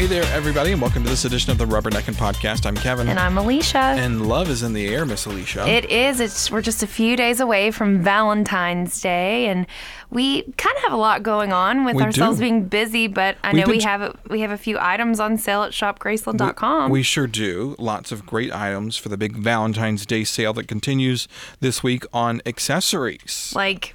Hey there, everybody, and welcome to this edition of the Rubberneckin' Podcast. I'm Kevin. And I'm Alicia. And love is in the air, Miss Alicia. It is. We're just a few days away from Valentine's Day, and we kind of have a lot going on with ourselves being busy, but I know we have a few items on sale at shopgraceland.com. We sure do. Lots of great items for the big Valentine's Day sale that continues this week on accessories. Like,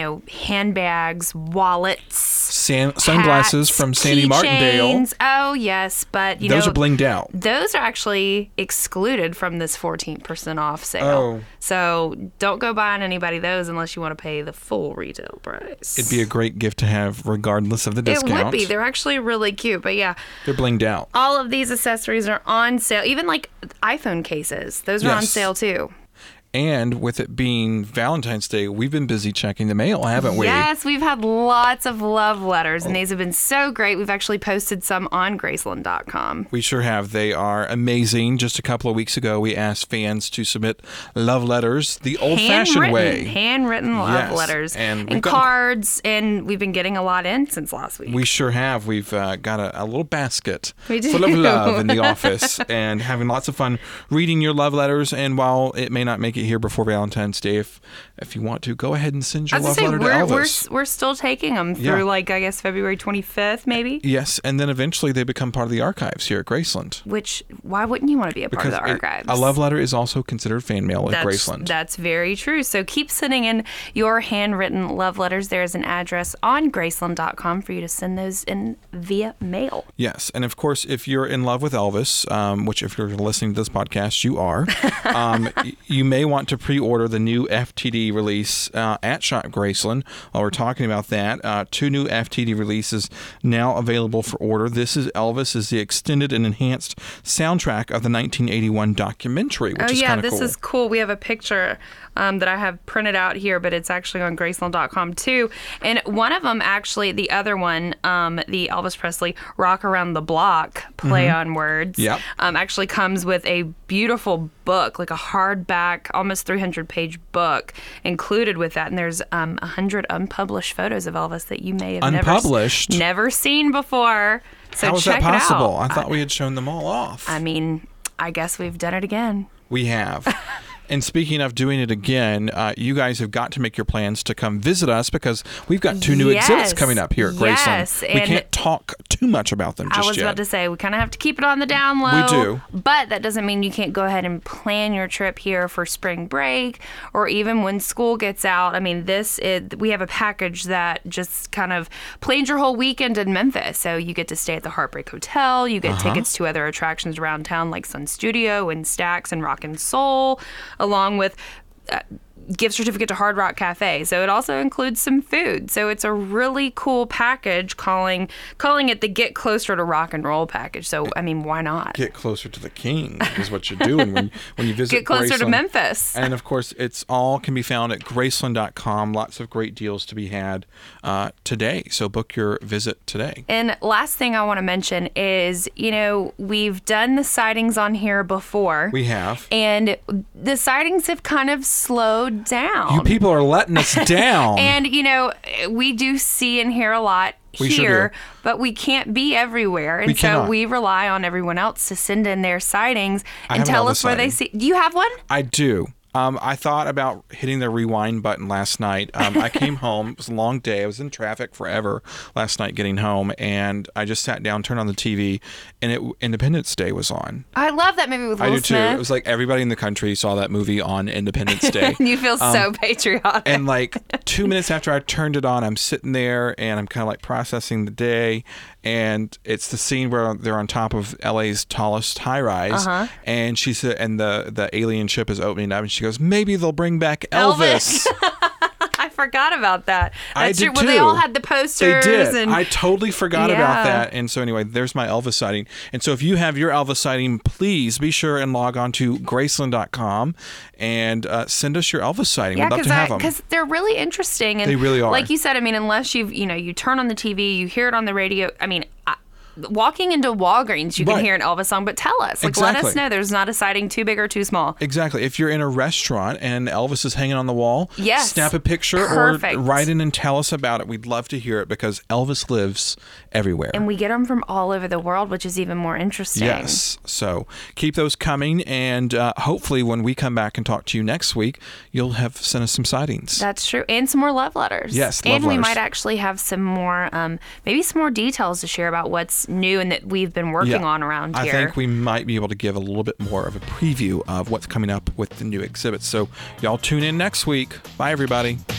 handbags, wallets, sunglasses hats, from Sandy Martindale. Oh, yes, but those are blinged out. Those are actually excluded from this 14% off sale. Oh. So don't go buying anybody those unless you want to pay the full retail price. It'd be a great gift to have regardless of the discount. It would be. They're actually really cute, but yeah. They're blinged out. All of these accessories are on sale. Even like iPhone cases. Those are on sale too. And with it being Valentine's Day, we've been busy checking the mail, haven't we? Yes, we've had lots of love letters, and these have been so great. We've actually posted some on Graceland.com. We sure have. They are amazing. Just a couple of weeks ago, we asked fans to submit love letters the old-fashioned way. Handwritten love letters. And cards, and we've been getting a lot in since last week. We sure have. We've got a little basket full of love in the office, and having lots of fun reading your love letters. And while it may not make it here before Valentine's Day, if you want to, go ahead and send your love letter to Elvis. We're still taking them through February 25th, maybe. Yes, and then eventually they become part of the archives here at Graceland. Which, why wouldn't you want to be a part of the archives? A love letter is also considered fan mail at Graceland. That's very true. So keep sending in your handwritten love letters. There is an address on Graceland.com for you to send those in via mail. Yes, and of course, if you're in love with Elvis, which if you're listening to this podcast, you are, you may want to pre-order the new FTD release at Shop Graceland. While we're talking about that, 2 new FTD releases now available for order. This is Elvis is the extended and enhanced soundtrack of the 1981 documentary, which is kind of cool. This is cool. We have a picture that I have printed out here, but it's actually on Graceland.com too. And one of them, actually, the other one, the Elvis Presley Rock Around the Block play on words, actually comes with a beautiful book, like a hardback, almost 300-page book included with that. And there's 100 unpublished photos of Elvis that you may have never seen before. So how is check that possible? it out. I thought we had shown them all off. I mean, I guess we've done it again. We have. And speaking of doing it again, you guys have got to make your plans to come visit us because we've got 2 new exhibits coming up here at Graceland. Yes, we can't talk too much about them just yet. I was about to say, we kind of have to keep it on the down low. We do. But that doesn't mean you can't go ahead and plan your trip here for spring break or even when school gets out. I mean, we have a package that just kind of plans your whole weekend in Memphis. So you get to stay at the Heartbreak Hotel. You get tickets to other attractions around town like Sun Studio and Stax and Rock and Soul, along with gift certificate to Hard Rock Cafe. So it also includes some food. So it's a really cool package, calling it the Get Closer to Rock and Roll package. So, I mean, why not? Get closer to the king is what you're doing when you visit Get closer to Memphis. And, of course, it's all can be found at Graceland.com. Lots of great deals to be had today. So book your visit today. And last thing I want to mention is, we've done the sightings on here before. We have. And the sightings have kind of slowed down. You people are letting us down. And, we do see and hear a lot here, but we can't be everywhere. And so we rely on everyone else to send in their sightings and tell us where they see. Do you have one? I do. I thought about hitting the rewind button last night. I came home. It was a long day. I was in traffic forever last night getting home, and I just sat down, turned on the TV, and Independence Day was on. I love that movie with Will Smith. I do too. It was like everybody in the country saw that movie on Independence Day. You feel so patriotic. And like 2 minutes after I turned it on, I'm sitting there, and I'm kind of like processing the day, and it's the scene where they're on top of LA's tallest high-rise, and she said, and the alien ship is opening up, and she goes, maybe they'll bring back Elvis. I forgot about that. That's true. Well, they all had the posters. They did. I totally forgot about that. And so anyway, there's my Elvis sighting. And so if you have your Elvis sighting, please be sure and log on to Graceland.com and send us your Elvis sighting. We'd love to have them. Because they're really interesting. And they really are. Like you said, I mean, unless you turn on the TV, you hear it on the radio. I mean, walking into Walgreens, you can Right. hear an Elvis song, but tell us. Like, let us Exactly. know there's not a sighting too big or too small. Exactly. If you're in a restaurant and Elvis is hanging on the wall, Yes. snap a picture Perfect. or write in and tell us about it. We'd love to hear it because Elvis lives everywhere. And we get them from all over the world, which is even more interesting. Yes. So keep those coming. And hopefully when we come back and talk to you next week, you'll have sent us some sightings. That's true. And some more love letters. Yes, love and we letters. might actually have some more, maybe some more details to share about what's new and that we've been working on around I here. think we might be able to give a little bit more of a preview of what's coming up with the new exhibits. So y'all tune in next week. Bye, everybody.